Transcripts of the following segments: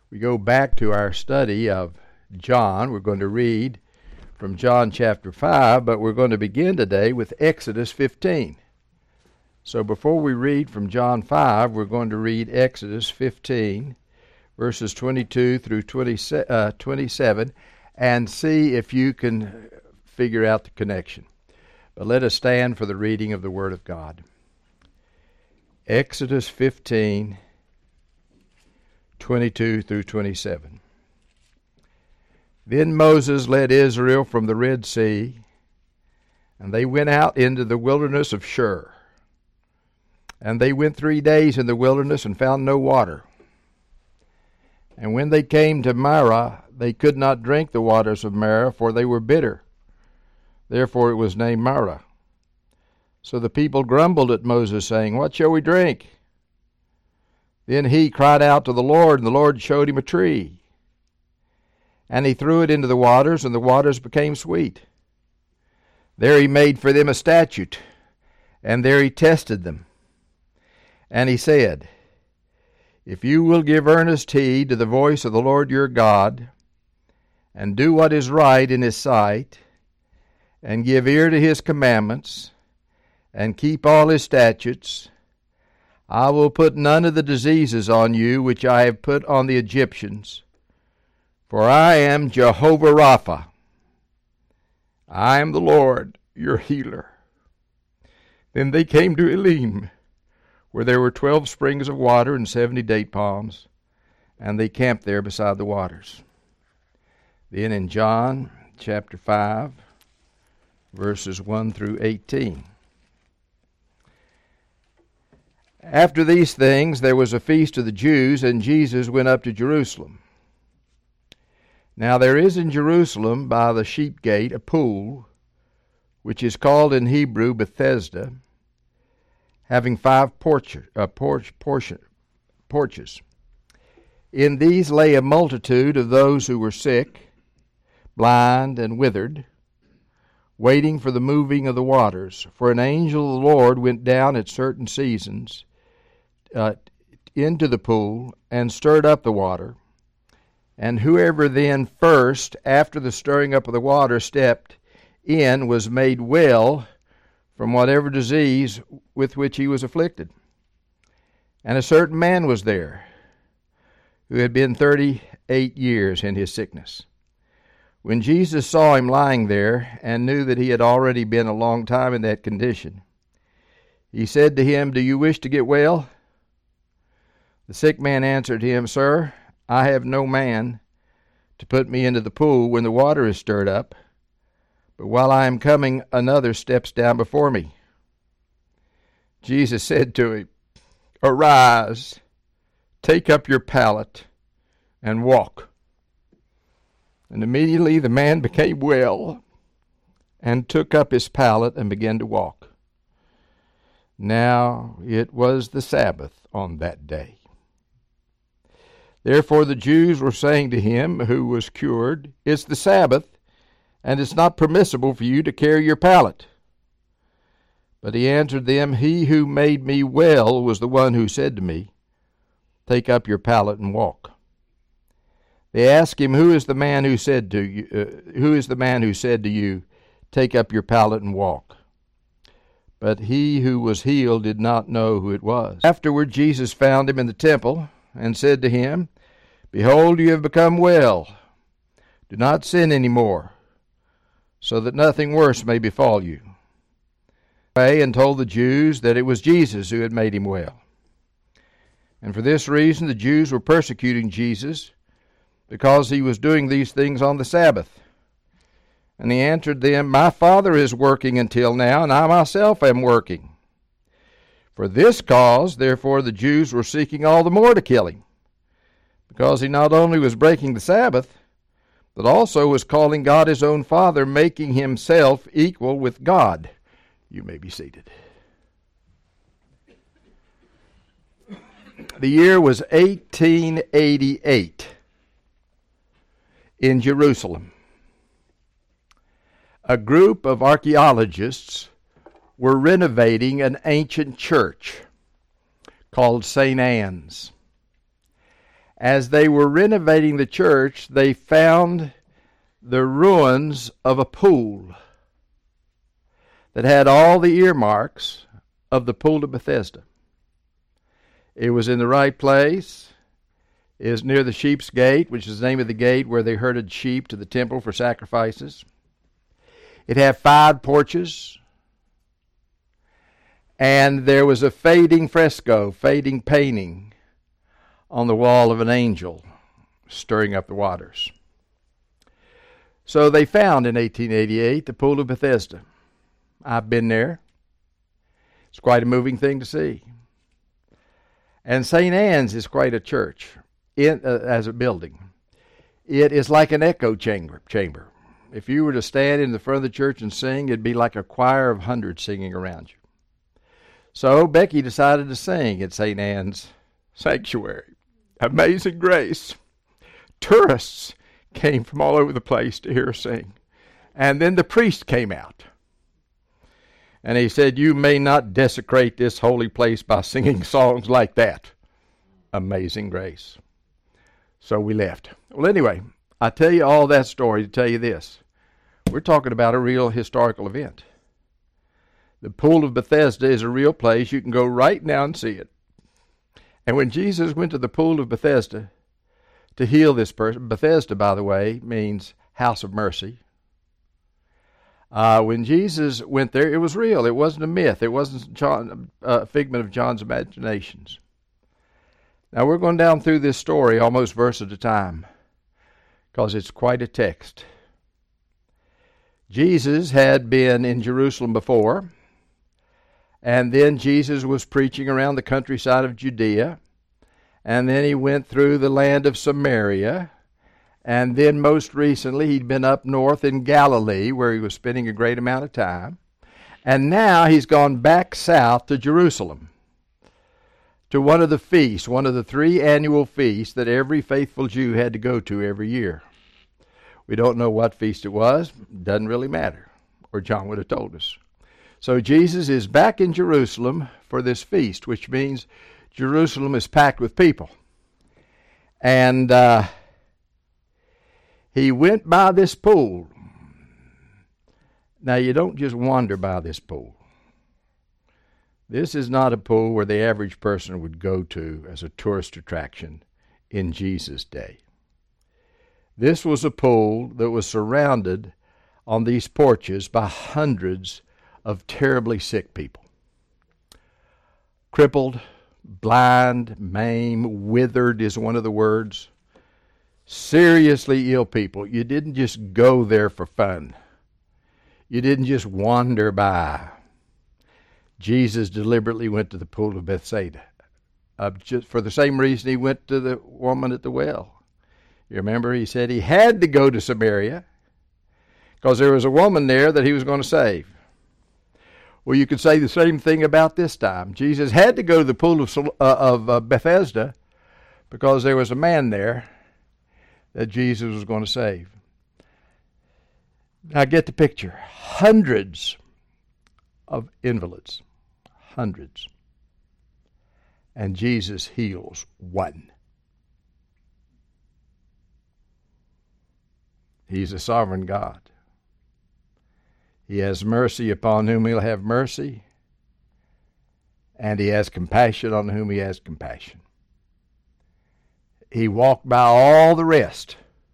We go back to our study of John. We're going to read from John chapter 5, but we're going to begin today with Exodus 15. So before we read from John 5, we're going to read Exodus 15, verses 22 through 27, and see if you can figure out the connection. But let us stand for the reading of the Word of God. Exodus 15, 22 through 27. Then Moses led Israel from the Red Sea, and they went out into the wilderness of Shur. And they went 3 days in the wilderness and found no water. And when they came to Marah, they could not drink the waters of Marah, for they were bitter. Therefore it was named Marah. So the people grumbled at Moses, saying, "What shall we drink?" Then he cried out to the Lord, and the Lord showed him a tree. And he threw it into the waters, and the waters became sweet. There he made for them a statute, and there he tested them. And he said, "If you will give earnest heed to the voice of the Lord your God, and do what is right in his sight, and give ear to his commandments, and keep all his statutes, I will put none of the diseases on you which I have put on the Egyptians, for I am Jehovah Rapha. I am the Lord, your healer." Then they came to Elim, where there were 12 springs of water and 70 date palms, and they camped there beside the waters. Then in John chapter 5, verses 1 through 18. After these things there was a feast of the Jews, and Jesus went up to Jerusalem. Now there is in Jerusalem by the sheep gate a pool, which is called in Hebrew Bethesda, having 5 porches. In these lay a multitude of those who were sick, blind, and withered, waiting for the moving of the waters. For an angel of the Lord went down at certain seasons into the pool and stirred up the water. And whoever then first, after the stirring up of the water, stepped in was made well from whatever disease with which he was afflicted. And a certain man was there, who had been 38 years in his sickness. When Jesus saw him lying there, and knew that he had already been a long time in that condition, he said to him, "Do you wish to get well?" The sick man answered him, "Sir, I have no man to put me into the pool when the water is stirred up, but while I am coming, another steps down before me." Jesus said to him, "Arise, take up your pallet, and walk." And immediately the man became well, and took up his pallet and began to walk. Now it was the Sabbath on that day. Therefore the Jews were saying to him who was cured, "It's the Sabbath, and it's not permissible for you to carry your pallet." But he answered them, "He who made me well was the one who said to me, 'Take up your pallet and walk.'" They asked him, "Who is the man who said to you, 'Take up your pallet and walk'?" But he who was healed did not know who it was. Afterward Jesus found him in the temple, and said to him, "Behold, you have become well. Do not sin any more, so that nothing worse may befall you." And told the Jews that it was Jesus who had made him well. And for this reason the Jews were persecuting Jesus, because he was doing these things on the Sabbath. And he answered them, "My Father is working until now, and I myself am working." For this cause, therefore, the Jews were seeking all the more to kill him, because he not only was breaking the Sabbath, but also was calling God his own Father, making himself equal with God. You may be seated. The year was 1888 in Jerusalem. A group of archaeologists were renovating an ancient church called St. Anne's. As they were renovating the church, they found the ruins of a pool that had all the earmarks of the pool of Bethesda. It was in the right place. It was near the Sheep's Gate, which is the name of the gate where they herded sheep to the temple for sacrifices. It had 5 porches. And there was a fading painting on the wall of an angel stirring up the waters. So they found in 1888 the Pool of Bethesda. I've been there. It's quite a moving thing to see. And St. Anne's is quite a church as a building. It is like an echo chamber. If you were to stand in the front of the church and sing, it'd be like a choir of hundreds singing around you. So Becky decided to sing at St. Anne's Sanctuary. Amazing Grace. Tourists came from all over the place to hear her sing. And then the priest came out. And he said, "You may not desecrate this holy place by singing songs like that." Amazing Grace. So we left. Well, anyway, I tell you all that story to tell you this. We're talking about a real historical event. The Pool of Bethesda is a real place. You can go right now and see it. And when Jesus went to the Pool of Bethesda to heal this person, Bethesda, by the way, means house of mercy. When Jesus went there, it was real. It wasn't a myth. It wasn't a figment of John's imaginations. Now, we're going down through this story almost verse at a time because it's quite a text. Jesus had been in Jerusalem before, and then Jesus was preaching around the countryside of Judea, and then he went through the land of Samaria, and then most recently he'd been up north in Galilee where he was spending a great amount of time, and now he's gone back south to Jerusalem to one of the feasts, one of the 3 annual feasts that every faithful Jew had to go to every year. We don't know what feast it was. Doesn't really matter, or John would have told us. So Jesus is back in Jerusalem for this feast, which means Jerusalem is packed with people. And he went by this pool. Now, you don't just wander by this pool. This is not a pool where the average person would go to as a tourist attraction in Jesus' day. This was a pool that was surrounded on these porches by hundreds of terribly sick people. Crippled, blind, maimed, withered is one of the words. Seriously ill people. You didn't just go there for fun. You didn't just wander by. Jesus deliberately went to the Pool of Bethsaida. Just for the same reason he went to the woman at the well. You remember he said he had to go to Samaria because there was a woman there that he was going to save. Well, you could say the same thing about this time. Jesus had to go to the Pool of Bethesda because there was a man there that Jesus was going to save. Now get the picture. Hundreds of invalids. Hundreds. And Jesus heals one. He's a sovereign God. He has mercy upon whom he'll have mercy, and he has compassion on whom he has compassion. He walked by all the rest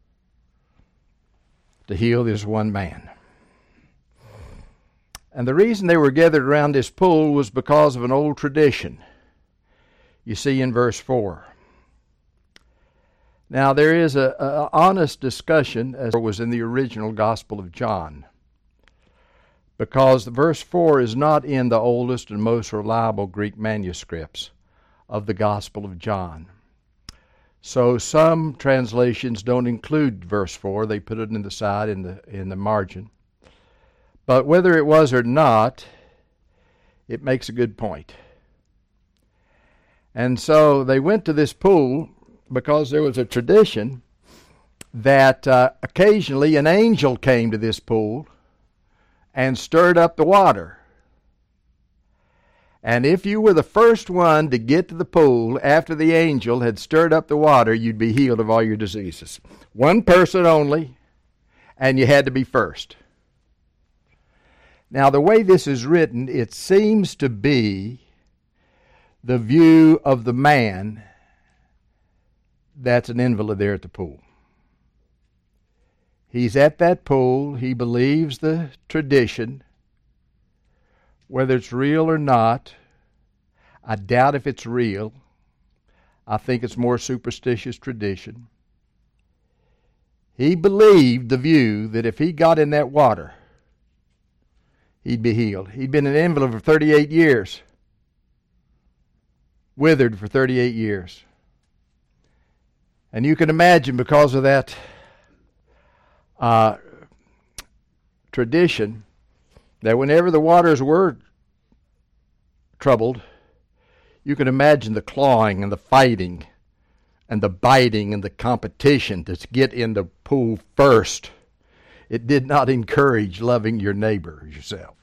to heal this one man. And the reason they were gathered around this pool was because of an old tradition. You see in verse 4. Now there is an honest discussion, as was in the original Gospel of John, because verse 4 is not in the oldest and most reliable Greek manuscripts of the Gospel of John. So some translations don't include verse 4. They put it in the side in the margin. But whether it was or not, it makes a good point. And so they went to this pool because there was a tradition that occasionally an angel came to this pool and stirred up the water. And if you were the first one to get to the pool after the angel had stirred up the water, you'd be healed of all your diseases. One person only, and you had to be first. Now, the way this is written, it seems to be the view of the man that's an invalid there at the pool. He's at that pool. He believes the tradition. Whether it's real or not, I doubt if it's real. I think it's more superstitious tradition. He believed the view that if he got in that water, he'd be healed. He'd been an invalid for 38 years. Withered for 38 years. And you can imagine, because of that tradition, that whenever the waters were troubled, you can imagine the clawing and the fighting and the biting and the competition to get in the pool first. It did not encourage loving your neighbor as yourself.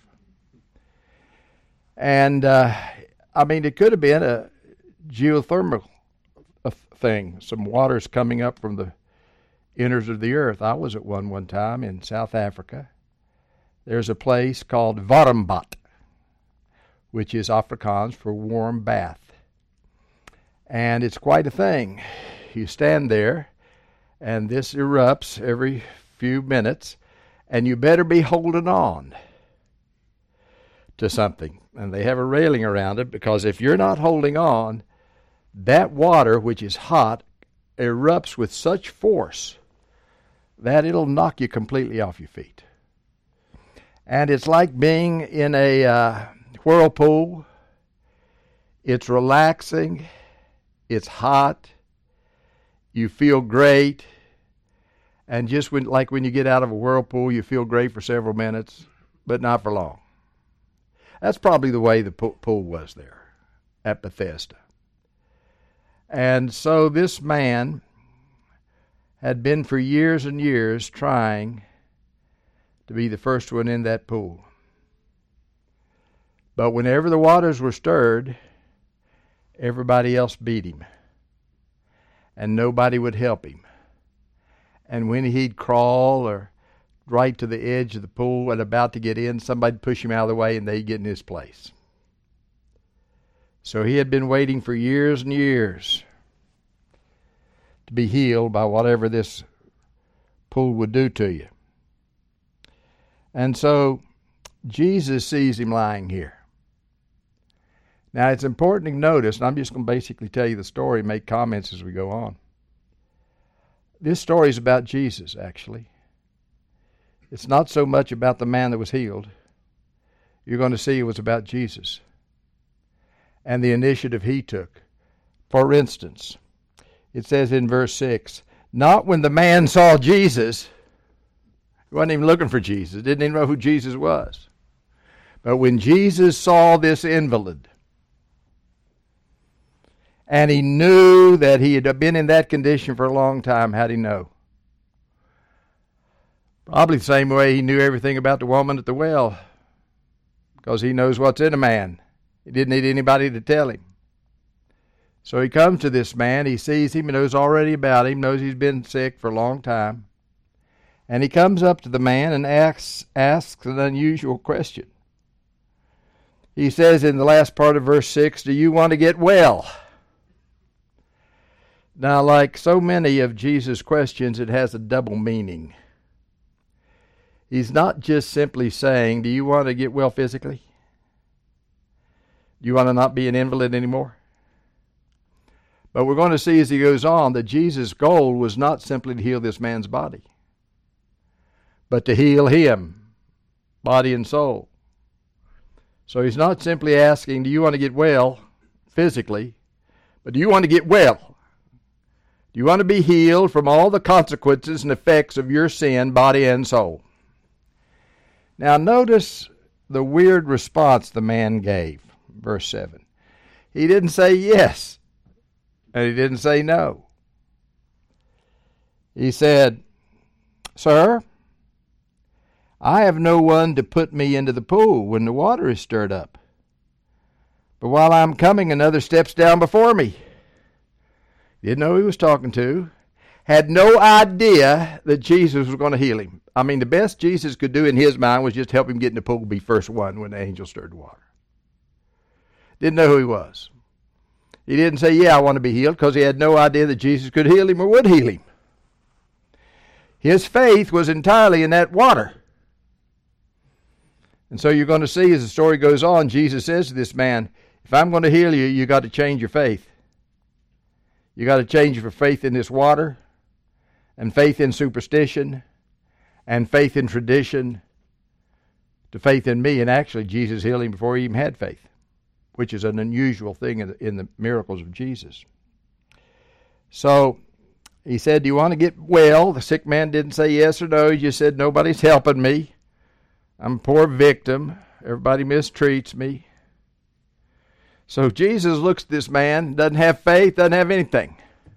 And, it could have been a geothermal thing, some water's coming up from the innards of the earth. I was at one time in South Africa. There's a place called Warmbad, which is Afrikaans for warm bath. And it's quite a thing. You stand there, and this erupts every few minutes, and you better be holding on to something. And they have a railing around it, because if you're not holding on, that water, which is hot, erupts with such force that it'll knock you completely off your feet. And it's like being in a whirlpool. It's relaxing. It's hot. You feel great. And just like when you get out of a whirlpool, you feel great for several minutes, but not for long. That's probably the way the pool was there at Bethesda. And so this man had been for years and years trying to be the first one in that pool. But whenever the waters were stirred, everybody else beat him. And nobody would help him. And when he'd crawl or right to the edge of the pool and about to get in, somebody'd push him out of the way and they'd get in his place. So he had been waiting for years and years to be healed by whatever this pool would do to you. And so Jesus sees him lying here. Now it's important to notice, and I'm just going to basically tell you the story, make comments as we go on. This story is about Jesus, actually. It's not so much about the man that was healed. You're going to see it was about Jesus and the initiative he took. For instance, it says in verse 6, not when the man saw Jesus. He wasn't even looking for Jesus. Didn't even know who Jesus was. But when Jesus saw this invalid, and he knew that he had been in that condition for a long time, how'd he know? Probably the same way he knew everything about the woman at the well, because he knows what's in a man. He didn't need anybody to tell him. So he comes to this man, he sees him, he knows already about him, knows he's been sick for a long time. And he comes up to the man and asks an unusual question. He says in the last part of verse 6, do you want to get well? Now, like so many of Jesus' questions, it has a double meaning. He's not just simply saying, do you want to get well physically? Do you want to not be an invalid anymore? But we're going to see as he goes on that Jesus' goal was not simply to heal this man's body, but to heal him, body and soul. So he's not simply asking, do you want to get well physically, but do you want to get well? Do you want to be healed from all the consequences and effects of your sin, body and soul? Now notice the weird response the man gave, verse 7. He didn't say yes, and he didn't say no. He said, sir, I have no one to put me into the pool when the water is stirred up. But while I'm coming, another steps down before me. Didn't know who he was talking to. Had no idea that Jesus was going to heal him. I mean, the best Jesus could do in his mind was just help him get in the pool, be first one when the angel stirred the water. Didn't know who he was. He didn't say, yeah, I want to be healed, because he had no idea that Jesus could heal him or would heal him. His faith was entirely in that water. And so you're going to see as the story goes on, Jesus says to this man, if I'm going to heal you, you got to change your faith. You got to change your faith in this water, and faith in superstition, and faith in tradition, to faith in me. And actually, Jesus healed him before he even had faith, which is an unusual thing in the miracles of Jesus. So he said, do you want to get well? The sick man didn't say yes or no. He just said, nobody's helping me. I'm a poor victim. Everybody mistreats me. So Jesus looks at this man, doesn't have faith, doesn't have anything.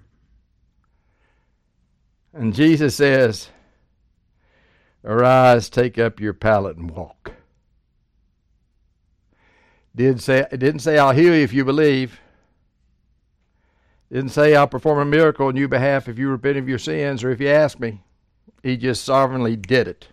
And Jesus says, arise, take up your pallet and walk. It didn't say, I'll heal you if you believe. It didn't say, I'll perform a miracle on your behalf if you repent of your sins or if you ask me. He just sovereignly did it.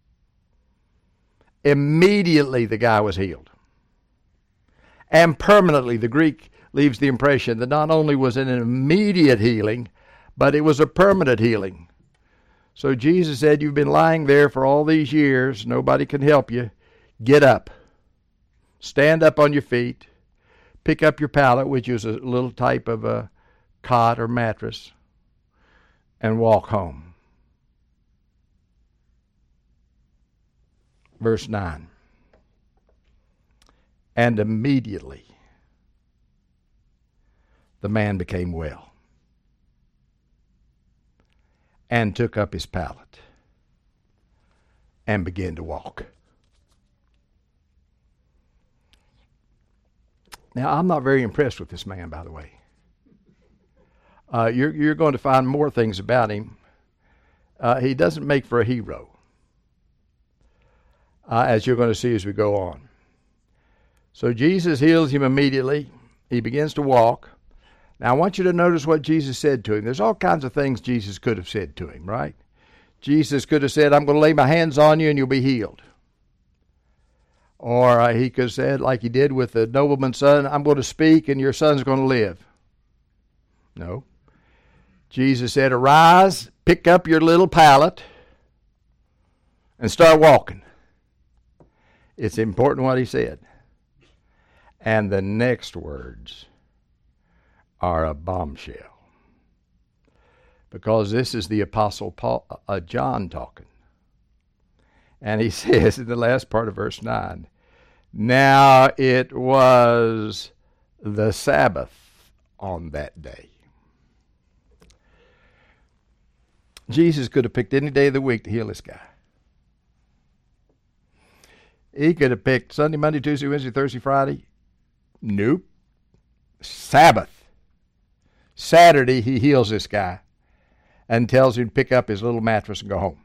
Immediately the guy was healed. And permanently, the Greek leaves the impression that not only was it an immediate healing, but it was a permanent healing. So Jesus said, you've been lying there for all these years. Nobody can help you. Get up. Stand up on your feet. Pick up your pallet, which is a little type of a cot or mattress, and walk home. Verse 9. And immediately the man became well and took up his pallet and began to walk. Now, I'm not very impressed with this man, by the way. You're going to find more things about him. He doesn't make for a hero, as you're going to see as we go on. So Jesus heals him immediately. He begins to walk. Now, I want you to notice what Jesus said to him. There's all kinds of things Jesus could have said to him, right? Jesus could have said, I'm going to lay my hands on you and you'll be healed. Or he could have said, like he did with the nobleman's son, I'm going to speak and your son's going to live. No. Jesus said, arise, pick up your little pallet, and start walking. It's important what he said. And the next words are a bombshell. Because this is the Apostle John talking. And he says in the last part of verse 9, now it was the Sabbath on that day. Jesus could have picked any day of the week to heal this guy. He could have picked Sunday, Monday, Tuesday, Wednesday, Thursday, Friday. Nope. Sabbath. Saturday, he heals this guy and tells him to pick up his little mattress and go home.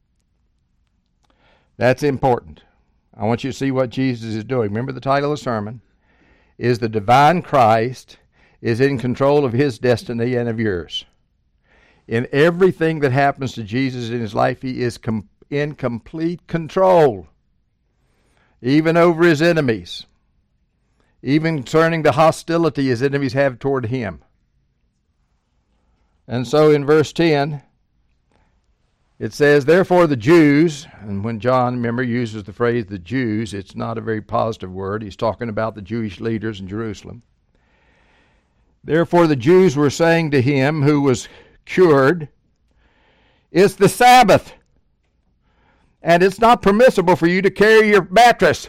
That's important. I want you to see what Jesus is doing. Remember the title of the sermon is The Divine Christ is in control of his destiny and of yours. In everything that happens to Jesus in his life, he is in complete control. Even over his enemies. Even concerning the hostility his enemies have toward him. And so in verse 10, it says, therefore the Jews, and when John, remember, uses the phrase the Jews, it's not a very positive word. He's talking about the Jewish leaders in Jerusalem. Therefore the Jews were saying to him who was cured, it's the Sabbath, and it's not permissible for you to carry your mattress.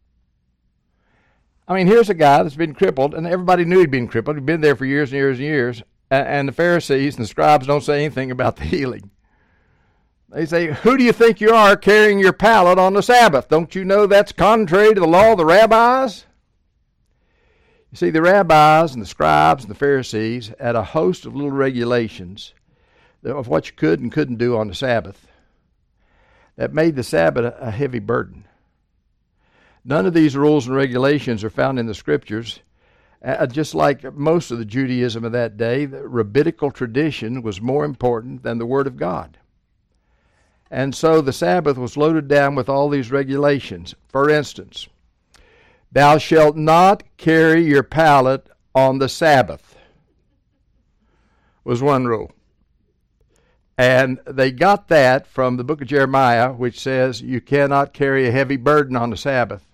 I mean, here's a guy that's been crippled, and everybody knew he'd been crippled. He'd been there for years and years and years, and the Pharisees and the scribes don't say anything about the healing. They say, who do you think you are carrying your pallet on the Sabbath? Don't you know that's contrary to the law of the rabbis? You see, the rabbis and the scribes and the Pharisees had a host of little regulations of what you could and couldn't do on the Sabbath that made the Sabbath a heavy burden. None of these rules and regulations are found in the Scriptures, Just like most of the Judaism of that day, the rabbinical tradition was more important than the Word of God. And so the Sabbath was loaded down with all these regulations. For instance, thou shalt not carry your pallet on the Sabbath was one rule. And they got that from the book of Jeremiah, which says you cannot carry a heavy burden on the Sabbath.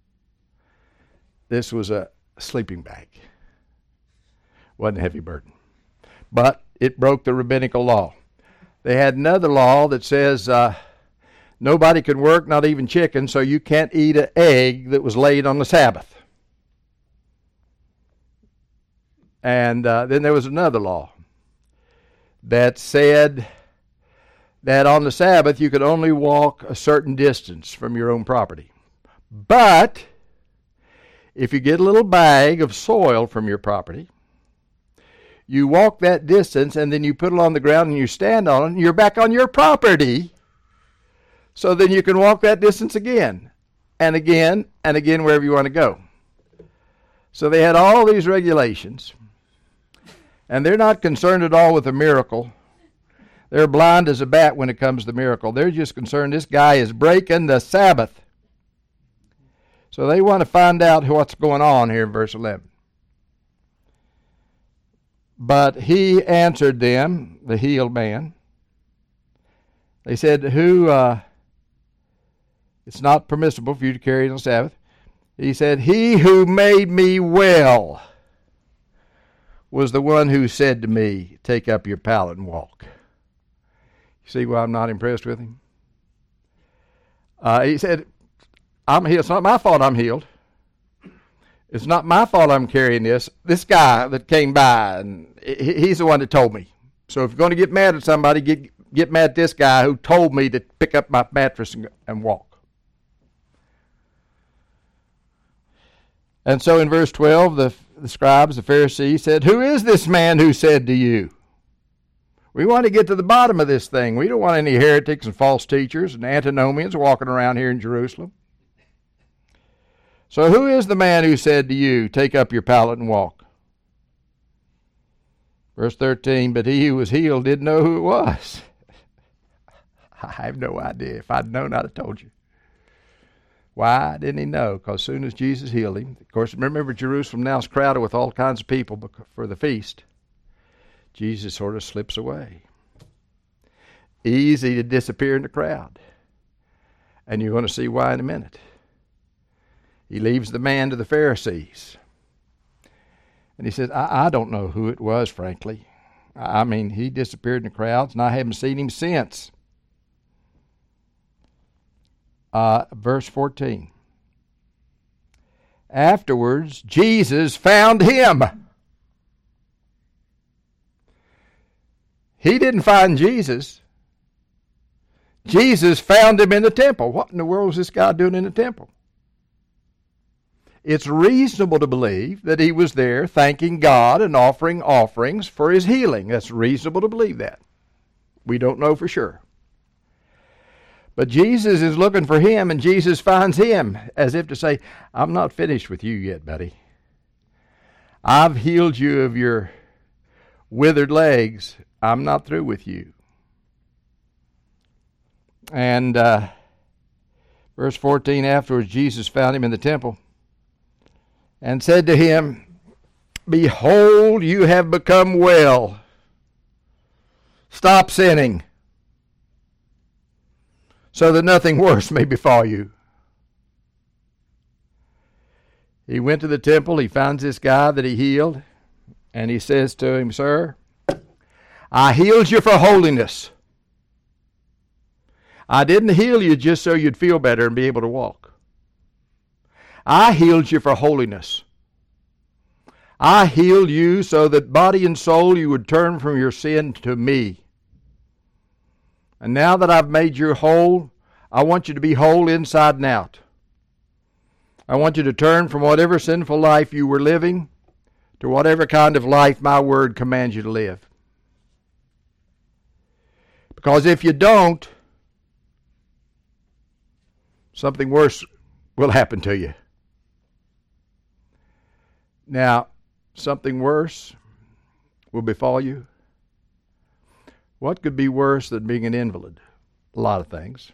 This was a sleeping bag. Wasn't a heavy burden. But it broke the rabbinical law. They had another law that says nobody can work, not even chicken, so you can't eat an egg that was laid on the Sabbath. And then there was another law that said that on the Sabbath you could only walk a certain distance from your own property. But if you get a little bag of soil from your property, you walk that distance and then you put it on the ground and you stand on it and you're back on your property. So then you can walk that distance again and again and again wherever you want to go. So they had all these regulations. And they're not concerned at all with a miracle. They're blind as a bat when it comes to miracle. They're just concerned this guy is breaking the Sabbath. So they want to find out what's going on here in verse 11. But he answered them, the healed man. They said, it's not permissible for you to carry it on the Sabbath. He said, he who made me well was the one who said to me, take up your pallet and walk. You see why I'm not impressed with him? He said, I'm healed. It's not my fault I'm healed. It's not my fault I'm carrying this. This guy that came by, and he's the one that told me. So if you're going to get mad at somebody, get mad at this guy who told me to pick up my mattress and walk. And so in verse 12, the scribes, the Pharisees said, who is this man who said to you? We want to get to the bottom of this thing. We don't want any heretics and false teachers and antinomians walking around here in Jerusalem. So who is the man who said to you, take up your pallet and walk? Verse 13, but he who was healed didn't know who it was. I have no idea. If I'd known, I'd have told you. Why didn't he know? Because as soon as Jesus healed him, of course, remember Jerusalem now is crowded with all kinds of people for the feast. Jesus sort of slips away. Easy to disappear in the crowd. And you're going to see why in a minute. He leaves the man to the Pharisees. And he says, I don't know who it was, frankly. I mean, he disappeared in the crowds, and I haven't seen him since. Verse 14. Afterwards, Jesus found him. He didn't find Jesus. Jesus found him in the temple. What in the world was this guy doing in the temple? It's reasonable to believe that he was there thanking God and offering offerings for his healing. That's reasonable to believe that. We don't know for sure. But Jesus is looking for him, and Jesus finds him, as if to say, I'm not finished with you yet, buddy. I've healed you of your withered legs. I'm not through with you. And verse 14, afterwards Jesus found him in the temple and said to him, behold, you have become well. Stop sinning, so that nothing worse may befall you. He went to the temple. He finds this guy that he healed. And he says to him, sir, I healed you for holiness. I didn't heal you just so you'd feel better and be able to walk. I healed you for holiness. I healed you so that body and soul you would turn from your sin to me. And now that I've made you whole, I want you to be whole inside and out. I want you to turn from whatever sinful life you were living to whatever kind of life my word commands you to live. Because if you don't, something worse will happen to you. Now, something worse will befall you? What could be worse than being an invalid? A lot of things.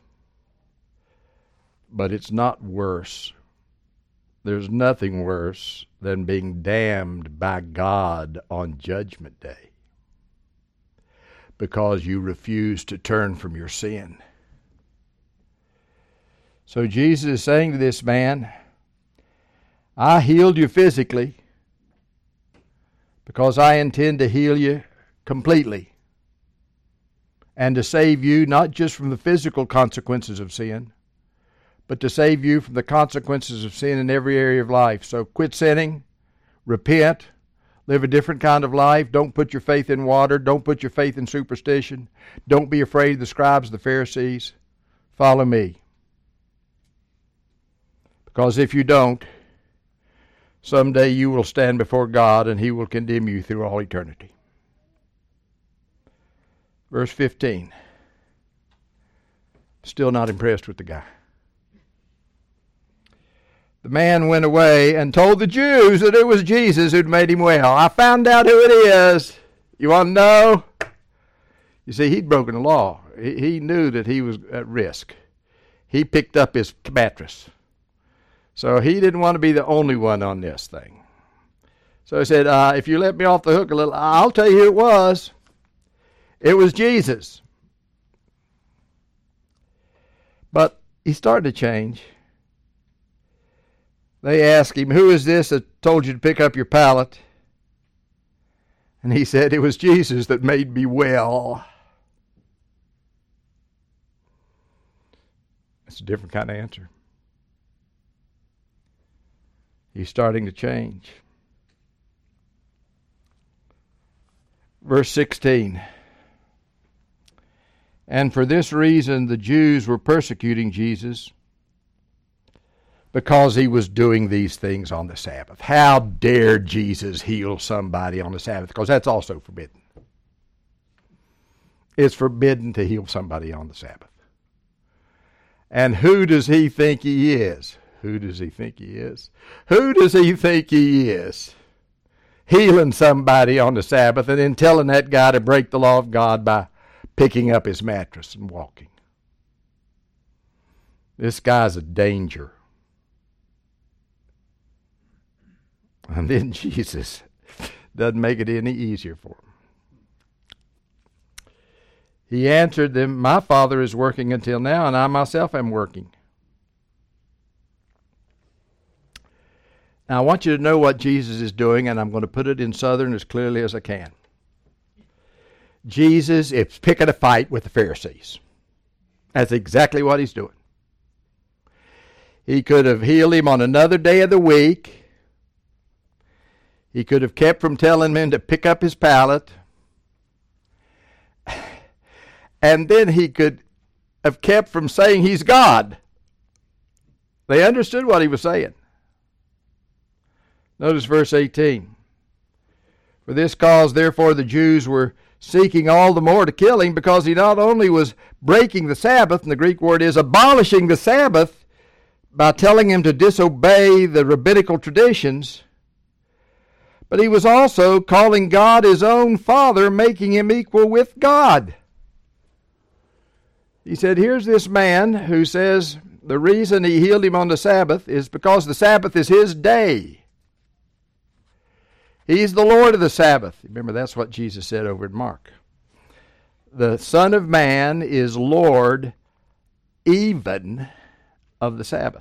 But it's not worse. There's nothing worse than being damned by God on Judgment Day because you refuse to turn from your sin. So Jesus is saying to this man, I healed you physically because I intend to heal you completely and to save you not just from the physical consequences of sin, but to save you from the consequences of sin in every area of life. So quit sinning, repent, live a different kind of life. Don't put your faith in water. Don't put your faith in superstition. Don't be afraid of the scribes, the Pharisees. Follow me. Because if you don't, someday you will stand before God and He will condemn you through all eternity. Verse 15. Still not impressed with the guy. The man went away and told the Jews that it was Jesus who'd made him well. I found out who it is. You want to know? You see, he'd broken the law. He knew that he was at risk. He picked up his mattress. So he didn't want to be the only one on this thing. So he said, if you let me off the hook a little, I'll tell you who it was. It was Jesus. But he started to change. They asked him, who is this that told you to pick up your pallet? And he said, it was Jesus that made me well. That's a different kind of answer. He's starting to change. Verse 16. And for this reason the Jews were persecuting Jesus, because he was doing these things on the Sabbath. How dare Jesus heal somebody on the Sabbath? Because that's also forbidden. It's forbidden to heal somebody on the Sabbath. And who does he think he is? Who does he think he is? Who does he think he is? Healing somebody on the Sabbath and then telling that guy to break the law of God by picking up his mattress and walking. This guy's a danger. And then Jesus doesn't make it any easier for him. He answered them, my Father is working until now, and I myself am working. Now I want you to know what Jesus is doing, and I'm going to put it in Southern as clearly as I can. Jesus is picking a fight with the Pharisees. That's exactly what he's doing. He could have healed him on another day of the week. He could have kept from telling him to pick up his pallet. And then he could have kept from saying he's God. They understood what he was saying. Notice verse 18. For this cause, therefore, the Jews were seeking all the more to kill him, because he not only was breaking the Sabbath, and the Greek word is abolishing the Sabbath, by telling him to disobey the rabbinical traditions, but he was also calling God his own Father, making him equal with God. He said, here's this man who says the reason he healed him on the Sabbath is because the Sabbath is his day. He's the Lord of the Sabbath. Remember, that's what Jesus said over in Mark. The Son of Man is Lord even of the Sabbath.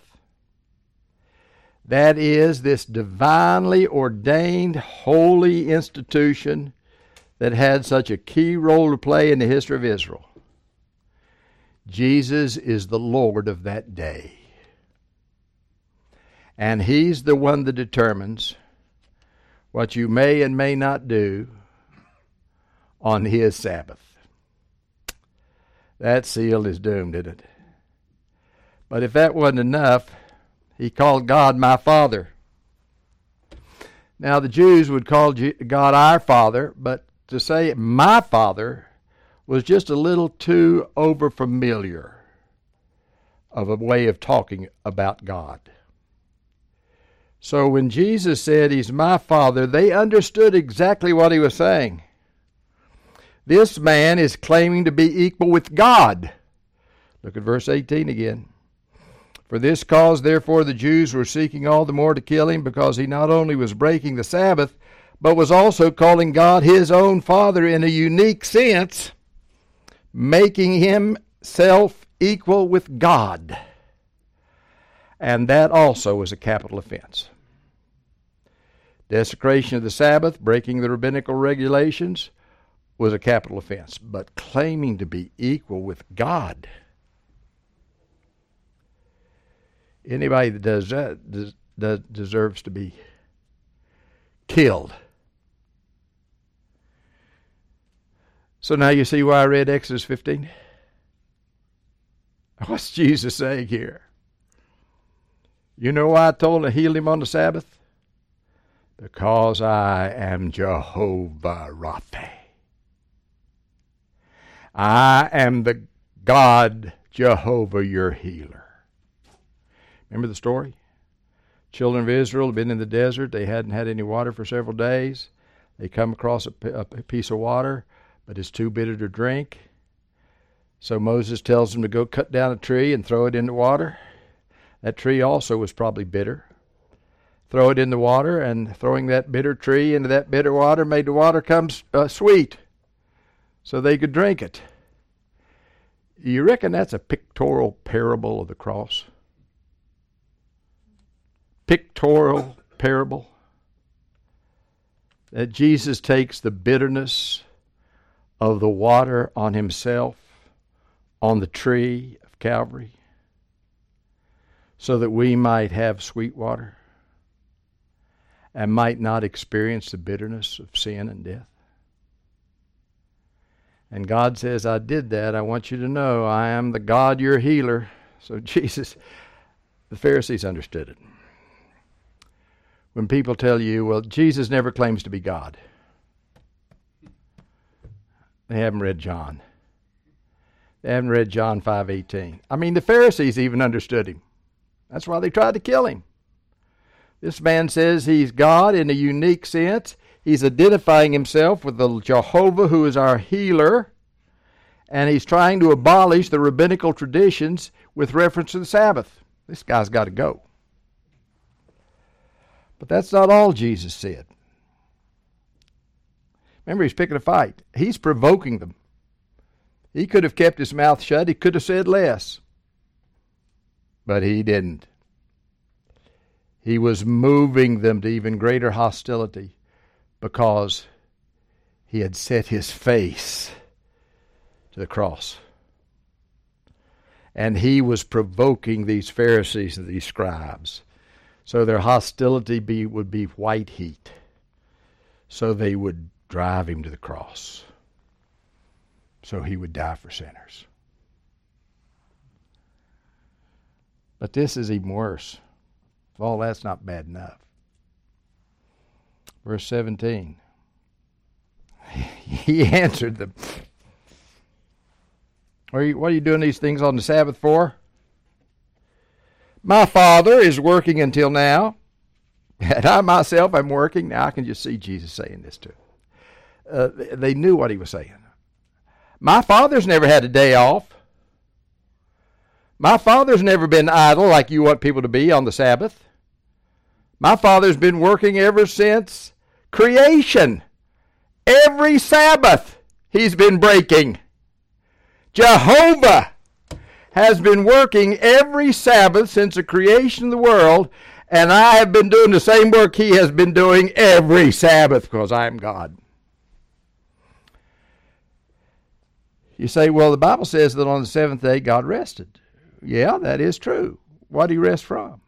That is this divinely ordained holy institution that had such a key role to play in the history of Israel. Jesus is the Lord of that day. And he's the one that determines what you may and may not do on his Sabbath. That seal is doomed, isn't it? But if that wasn't enough, he called God my Father. Now the Jews would call God our Father, but to say my Father was just a little too over-familiar of a way of talking about God. So when Jesus said he's my Father, they understood exactly what he was saying. This man is claiming to be equal with God. Look at verse 18 again. For this cause, therefore, the Jews were seeking all the more to kill him, because he not only was breaking the Sabbath, but was also calling God his own Father in a unique sense, making himself equal with God. And that also was a capital offense. Desecration of the Sabbath, breaking the rabbinical regulations, was a capital offense. But claiming to be equal with God, anybody that does that deserves to be killed. So now you see why I read Exodus 15? What's Jesus saying here? You know why I told him to heal him on the Sabbath? Because I am Jehovah Rapha. I am the God Jehovah, your healer. Remember the story? Children of Israel had been in the desert. They hadn't had any water for several days. They come across a piece of water, but it's too bitter to drink. So Moses tells them to go cut down a tree and throw it in the water. That tree also was probably bitter. Throw it in the water, and throwing that bitter tree into that bitter water made the water come sweet, so they could drink it. You reckon that's a pictorial parable of the cross? Pictorial parable? That Jesus takes the bitterness of the water on himself, on the tree of Calvary, so that we might have sweet water and might not experience the bitterness of sin and death. And God says, I did that. I want you to know I am the God, your healer. So Jesus, the Pharisees understood it. When people tell you, well, Jesus never claims to be God, they haven't read John. They haven't read John 5:18. I mean, the Pharisees even understood him. That's why they tried to kill him. This man says he's God in a unique sense. He's identifying himself with the Jehovah who is our healer, and he's trying to abolish the rabbinical traditions with reference to the Sabbath. This guy's got to go. But that's not all Jesus said. Remember, he's picking a fight. He's provoking them. He could have kept his mouth shut. He could have said less. But he didn't. He was moving them to even greater hostility because he had set his face to the cross. And he was provoking these Pharisees and these scribes. So their hostility would be white heat. So they would drive him to the cross. So he would die for sinners. But this is even worse. All that's not bad enough. Verse 17. He answered them. What are you doing these things on the Sabbath for? My Father is working until now, and I myself am working. Now I can just see Jesus saying this too. They knew what he was saying. My Father's never had a day off. My Father's never been idle like you want people to be on the Sabbath. My Father's been working ever since creation. Every Sabbath he's been breaking. Jehovah has been working every Sabbath since the creation of the world, and I have been doing the same work he has been doing every Sabbath because I am God. You say, well, the Bible says that on the seventh day God rested. Yeah, that is true. What did he rest from?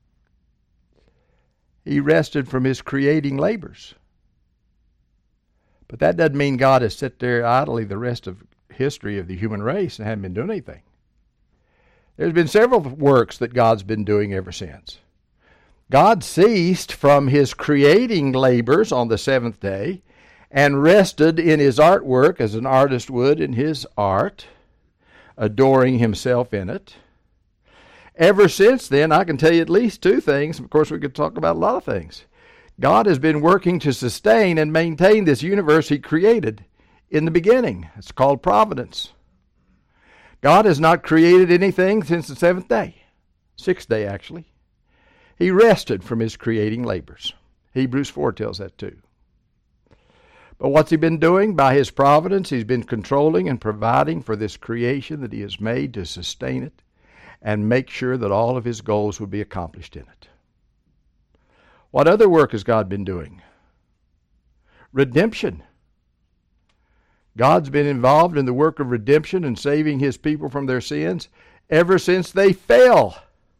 He rested from his creating labors. But that doesn't mean God has sat there idly the rest of history of the human race and hadn't been doing anything. There's been several works that God's been doing ever since. God ceased from his creating labors on the seventh day and rested in his artwork as an artist would in his art, adoring himself in it. Ever since then, I can tell you at least two things. Of course, we could talk about a lot of things. God has been working to sustain and maintain this universe He created in the beginning. It's called providence. God has not created anything since the seventh day, sixth day actually. He rested from His creating labors. Hebrews 4 tells that too. But what's He been doing? By His providence, He's been controlling and providing for this creation that He has made to sustain it and make sure that all of His goals would be accomplished in it. What other work has God been doing? Redemption. God's been involved in the work of redemption and saving His people from their sins ever since they fell.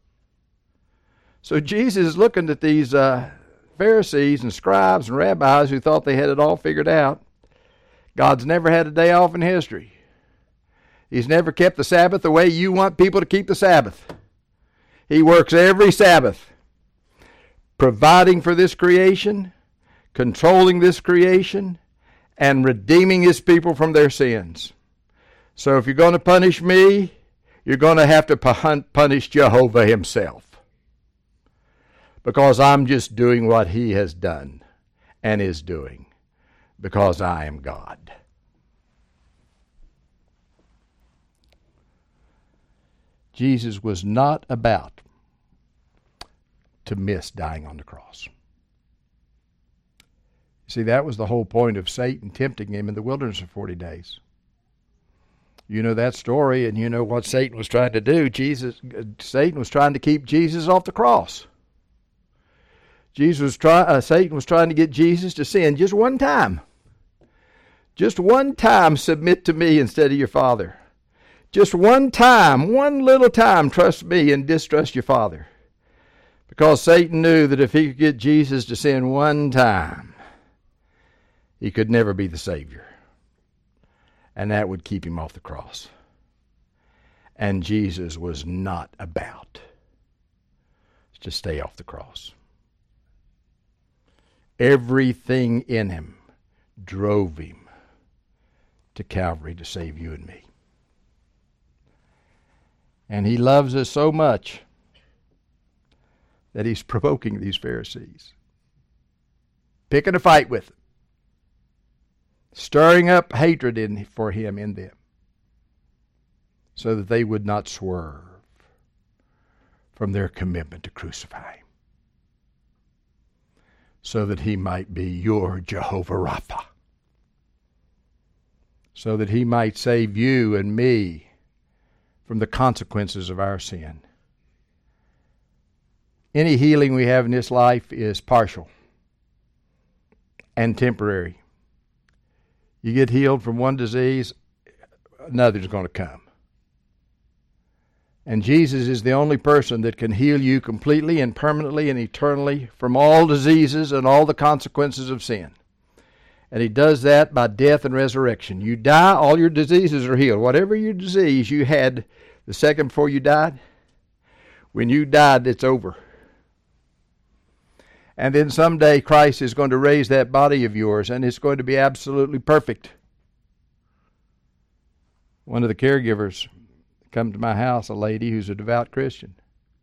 So Jesus is looking at these Pharisees and scribes and rabbis who thought they had it all figured out. God's never had a day off in history. He's never kept the Sabbath the way you want people to keep the Sabbath. He works every Sabbath, providing for this creation, controlling this creation, and redeeming His people from their sins. So if you're going to punish me, you're going to have to punish Jehovah Himself. Because I'm just doing what He has done and is doing, because I am God. Jesus was not about to miss dying on the cross. See, that was the whole point of Satan tempting Him in the wilderness for 40 days. You know that story, and you know what Satan was trying to do. Satan was trying to keep Jesus off the cross. Satan was trying to get Jesus to sin just one time. Just one time, submit to me instead of your Father. Just one time, one little time, trust me and distrust your Father. Because Satan knew that if he could get Jesus to sin one time, he could never be the Savior. And that would keep him off the cross. And Jesus was not about to stay off the cross. Everything in Him drove Him to Calvary to save you and me. And He loves us so much that He's provoking these Pharisees, picking a fight with them, stirring up hatred for Him in them, so that they would not swerve from their commitment to crucify Him, so that He might be your Jehovah Rapha, so that He might save you and me from the consequences of our sin. Any healing we have in this life is partial and temporary. You get healed from one disease, another's going to come. And Jesus is the only person that can heal you completely and permanently and eternally from all diseases and all the consequences of sin. And He does that by death and resurrection. You die, all your diseases are healed. Whatever your disease you had the second before you died, when you died, it's over. And then someday Christ is going to raise that body of yours, and it's going to be absolutely perfect. One of the caregivers come to my house, a lady who's a devout Christian.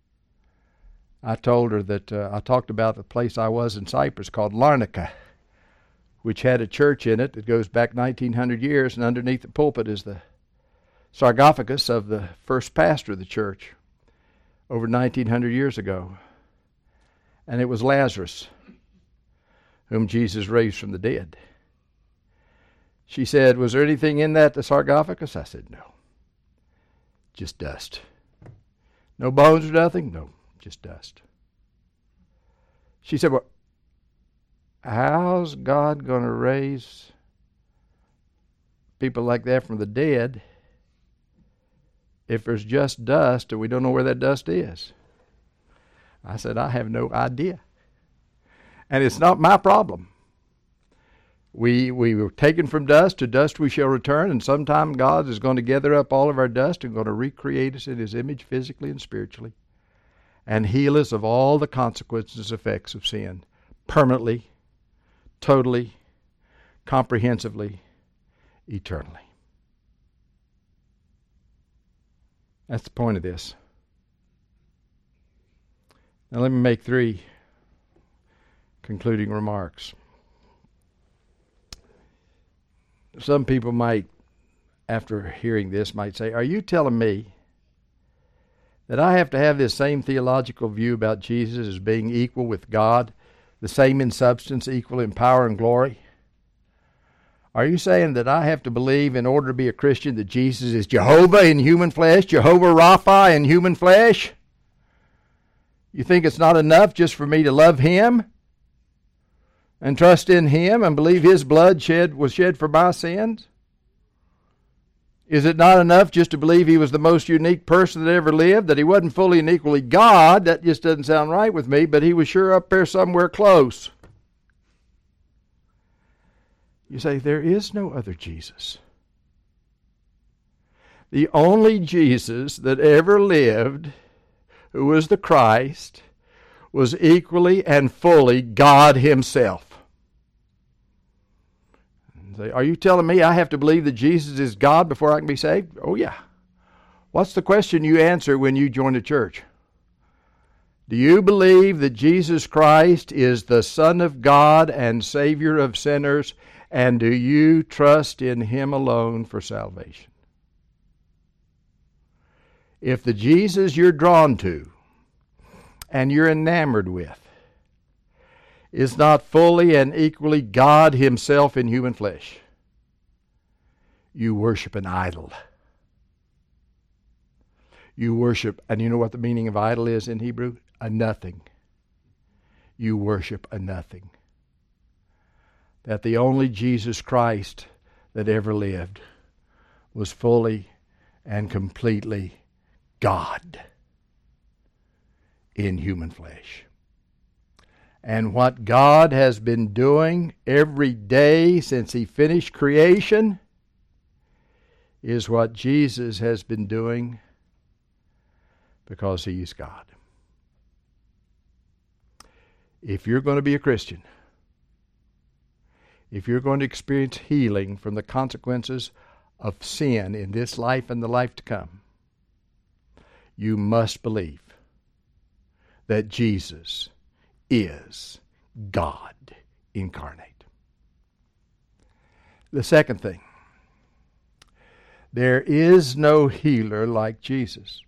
I told her that I talked about the place I was in Cyprus called Larnaca, which had a church in it that goes back 1900 years, and underneath the pulpit is the sarcophagus of the first pastor of the church over 1900 years ago. And it was Lazarus, whom Jesus raised from the dead. She said, "Was there anything in that, the sarcophagus?" I said, "No. Just dust." "No bones or nothing?" "No, just dust." She said, "Well, how's God going to raise people like that from the dead if there's just dust and we don't know where that dust is?" I said, "I have no idea. And it's not my problem. We were taken from dust, to dust we shall return, and sometime God is going to gather up all of our dust and going to recreate us in His image physically and spiritually and heal us of all the consequences, effects of sin permanently, totally, comprehensively, eternally. That's the point of this. Now let me make 3 concluding remarks. Some people might, after hearing this, might say, are you telling me that I have to have this same theological view about Jesus as being equal with God, the same in substance, equal in power and glory? Are you saying that I have to believe in order to be a Christian that Jesus is Jehovah in human flesh, Jehovah Rapha in human flesh? You think it's not enough just for me to love Him and trust in Him and believe His blood was shed for my sins? Is it not enough just to believe He was the most unique person that ever lived, that He wasn't fully and equally God? That just doesn't sound right with me, but He was sure up there somewhere close. You say, there is no other Jesus. The only Jesus that ever lived, who was the Christ, was equally and fully God Himself. Say, are you telling me I have to believe that Jesus is God before I can be saved? Oh, yeah. What's the question you answer when you join a church? Do you believe that Jesus Christ is the Son of God and Savior of sinners, and do you trust in Him alone for salvation? If the Jesus you're drawn to and you're enamored with is not fully and equally God Himself in human flesh, you worship an idol. You worship, and you know what the meaning of idol is in Hebrew? A nothing. You worship a nothing. That the only Jesus Christ that ever lived was fully and completely God in human flesh. And what God has been doing every day since He finished creation is what Jesus has been doing because He is God. If you're going to be a Christian, if you're going to experience healing from the consequences of sin in this life and the life to come, you must believe that Jesus is God incarnate. The second thing, there is no healer like Jesus.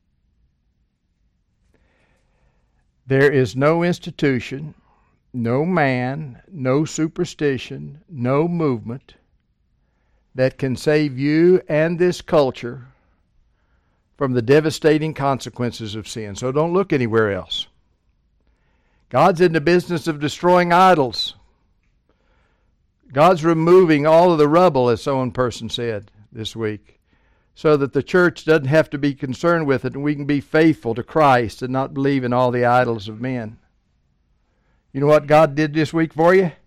There is no institution, no man, no superstition, no movement that can save you and this culture from the devastating consequences of sin. So don't look anywhere else. God's in the business of destroying idols. God's removing all of the rubble, as one person said this week, so that the church doesn't have to be concerned with it and we can be faithful to Christ and not believe in all the idols of men. You know what God did this week for you?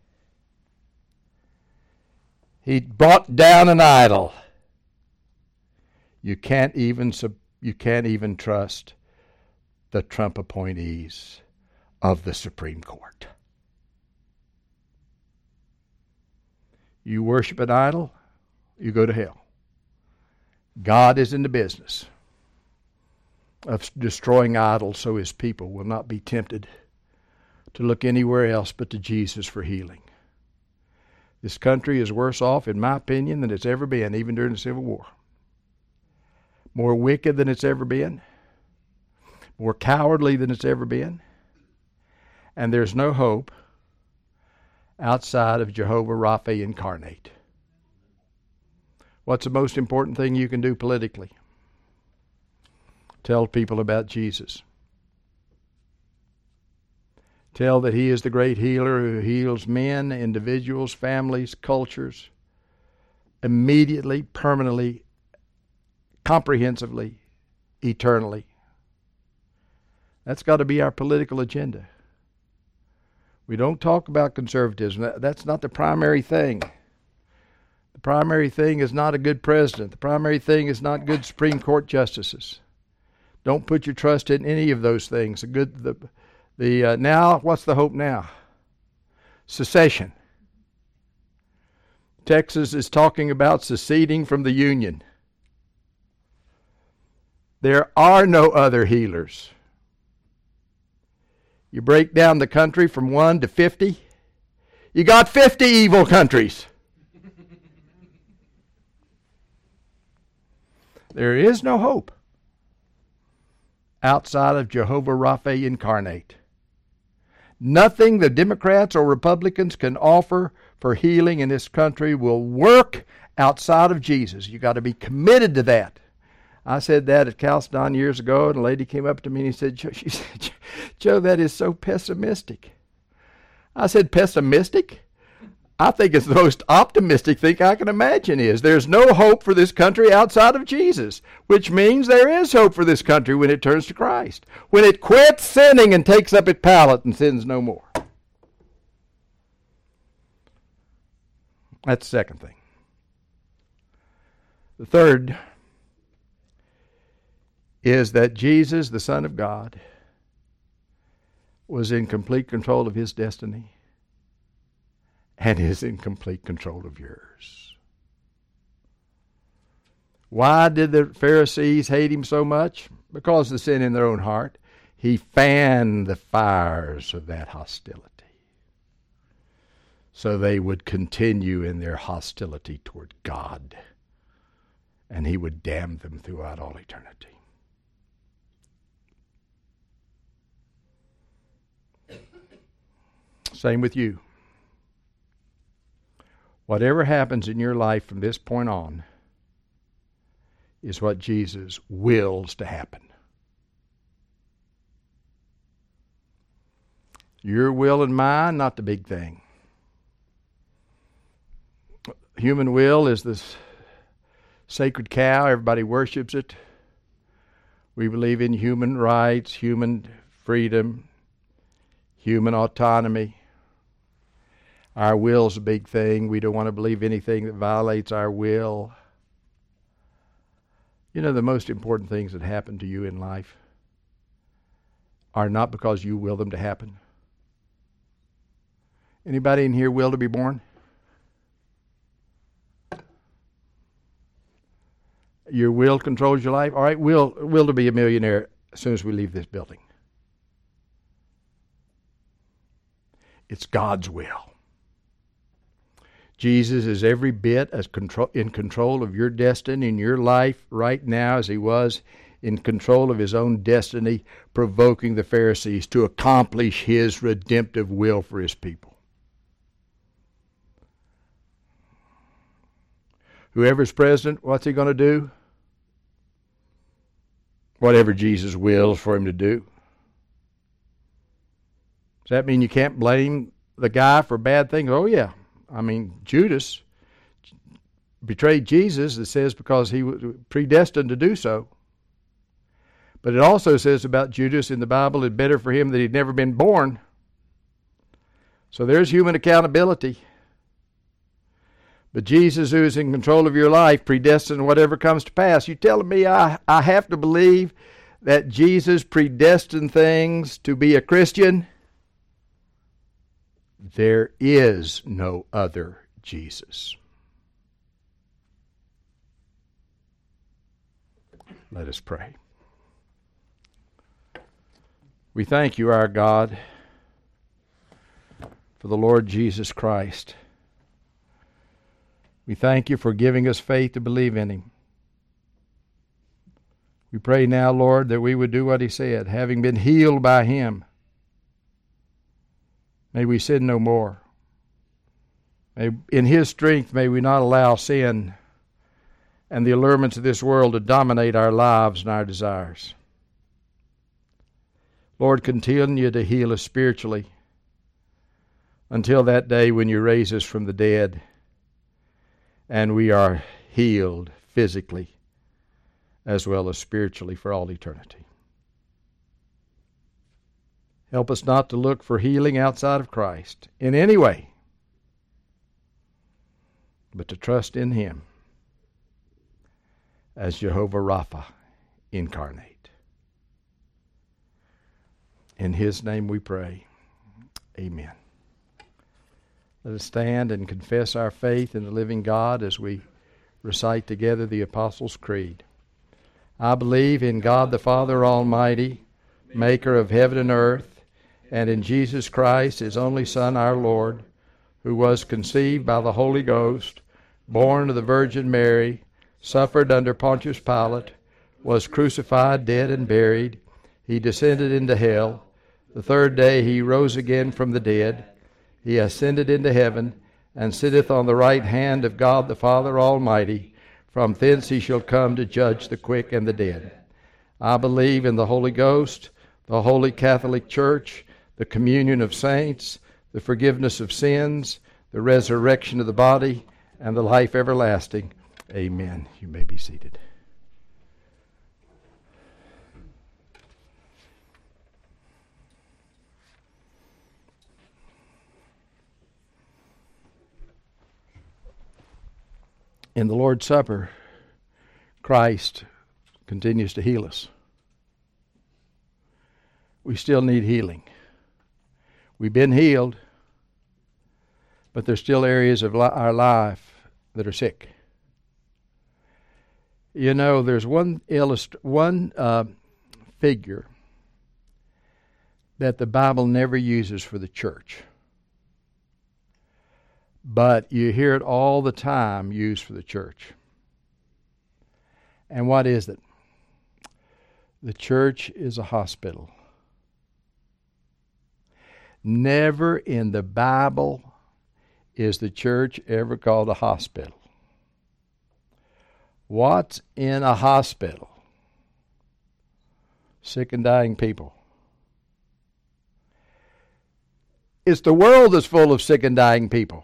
He brought down an idol. You can't even trust the Trump appointees of the Supreme Court. You worship an idol, you go to hell. God is in the business of destroying idols so His people will not be tempted to look anywhere else but to Jesus for healing. This country is worse off, in my opinion, than it's ever been, even during the Civil War. More wicked than it's ever been. More cowardly than it's ever been. And there's no hope outside of Jehovah Rapha incarnate. What's the most important thing you can do politically? Tell people about Jesus. Tell that He is the great healer who heals men, individuals, families, cultures, immediately, permanently, comprehensively, eternally. That's got to be our political agenda. We don't talk about conservatism. That's not the primary thing. The primary thing is not a good president. The primary thing is not good Supreme Court justices. Don't put your trust in any of those things. Now, what's the hope now? Secession. Texas is talking about seceding from the Union. There are no other healers. You break down the country from 1 to 50. You got 50 evil countries. There is no hope outside of Jehovah Rapha incarnate. Nothing the Democrats or Republicans can offer for healing in this country will work outside of Jesus. You've got to be committed to that. I said that at Chalcedon years ago, and a lady came up to me and she said, Joe, that is so pessimistic. I said, pessimistic? I think it's the most optimistic thing I can imagine is there's no hope for this country outside of Jesus, which means there is hope for this country when it turns to Christ, when it quits sinning and takes up its pallet and sins no more. That's the second thing. The third is that Jesus, the Son of God, was in complete control of his destiny and is in complete control of yours. Why did the Pharisees hate him so much? Because of the sin in their own heart. He fanned the fires of that hostility, so they would continue in their hostility toward God, and he would damn them throughout all eternity. Same with you. Whatever happens in your life from this point on is what Jesus wills to happen. Your will and mine, not the big thing. Human will is this sacred cow. Everybody worships it. We believe in human rights, human freedom, human autonomy. Our will's a big thing. We don't want to believe anything that violates our will. You know, the most important things that happen to you in life are not because you will them to happen. Anybody in here will to be born? Your will controls your life? All right, will to be a millionaire as soon as we leave this building. It's God's will. Jesus is every bit as in control of your destiny in your life right now as he was in control of his own destiny, provoking the Pharisees to accomplish his redemptive will for his people. Whoever's president, what's he going to do? Whatever Jesus wills for him to do. Does that mean you can't blame the guy for bad things? Oh, yeah. I mean, Judas betrayed Jesus, it says, because he was predestined to do so. But it also says about Judas in the Bible, it's better for him that he'd never been born. So there's human accountability. But Jesus, who is in control of your life, predestined whatever comes to pass. You telling me I have to believe that Jesus predestined things to be a Christian? There is no other Jesus. Let us pray. We thank you, our God, for the Lord Jesus Christ. We thank you for giving us faith to believe in him. We pray now, Lord, that we would do what he said, having been healed by him. May we sin no more. In his strength, may we not allow sin and the allurements of this world to dominate our lives and our desires. Lord, continue to heal us spiritually until that day when you raise us from the dead and we are healed physically as well as spiritually for all eternity. Help us not to look for healing outside of Christ in any way, but to trust in him as Jehovah Rapha incarnate. In his name we pray. Amen. Let us stand and confess our faith in the living God as we recite together the Apostles' Creed. I believe in God the Father Almighty, maker of heaven and earth, and in Jesus Christ, his only Son, our Lord, who was conceived by the Holy Ghost, born of the Virgin Mary, suffered under Pontius Pilate, was crucified, dead, and buried. He descended into hell. The third day he rose again from the dead. He ascended into heaven, and sitteth on the right hand of God the Father Almighty. From thence he shall come to judge the quick and the dead. I believe in the Holy Ghost, the Holy Catholic Church, the communion of saints, the forgiveness of sins, the resurrection of the body, and the life everlasting. Amen. You may be seated. In the Lord's Supper, Christ continues to heal us. We still need healing. We've been healed, but there's still areas of our life that are sick. You know, there's one figure that the Bible never uses for the church, but you hear it all the time used for the church. And what is it? The church is a hospital. Never in the Bible is the church ever called a hospital. What's in a hospital? Sick and dying people. It's the world that's full of sick and dying people.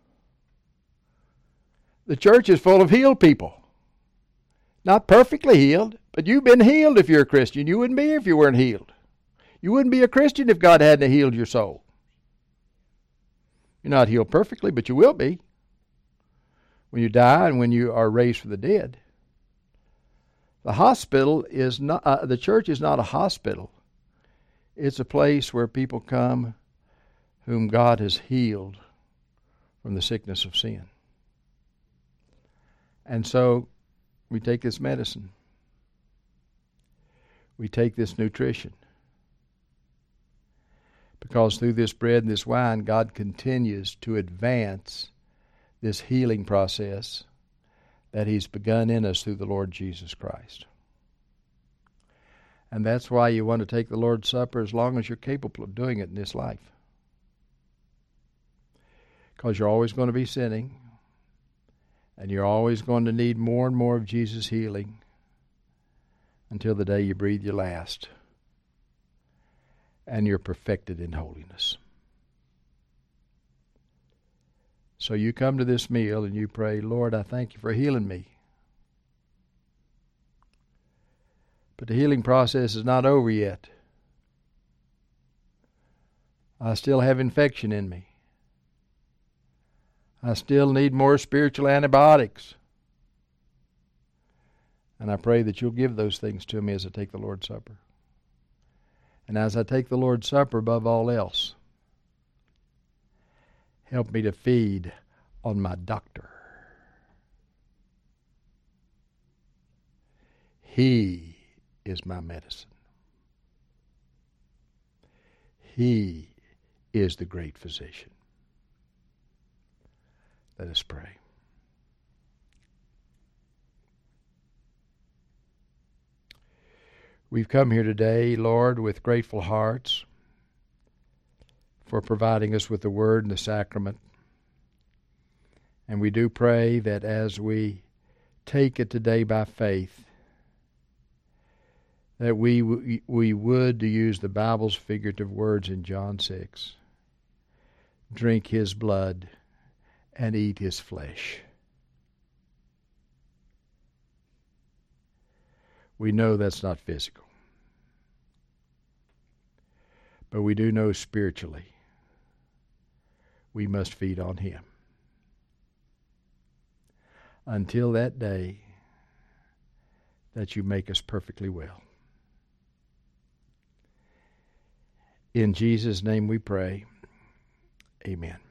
The church is full of healed people. Not perfectly healed, but you've been healed if you're a Christian. You wouldn't be if you weren't healed. You wouldn't be a Christian if God hadn't healed your soul. You're not healed perfectly, but you will be when you die and when you are raised from the dead. The hospital is not, the church is not a hospital. It's a place where people come whom God has healed from the sickness of sin. And so we take this medicine. We take this nutrition. Because through this bread and this wine, God continues to advance this healing process that He's begun in us through the Lord Jesus Christ. And that's why you want to take the Lord's Supper as long as you're capable of doing it in this life. Because you're always going to be sinning, and you're always going to need more and more of Jesus' healing until the day you breathe your last. And you're perfected in holiness. So you come to this meal and you pray, Lord, I thank you for healing me. But the healing process is not over yet. I still have infection in me. I still need more spiritual antibiotics. And I pray that you'll give those things to me as I take the Lord's Supper. And as I take the Lord's Supper above all else, help me to feed on my doctor. He is my medicine. He is the great physician. Let us pray. We've come here today, Lord, with grateful hearts for providing us with the Word and the sacrament. And we do pray that as we take it today by faith, that we would, to use the Bible's figurative words in John 6, drink His blood and eat His flesh. We know that's not physical. But we do know spiritually we must feed on Him. Until that day that you make us perfectly well. In Jesus' name we pray. Amen.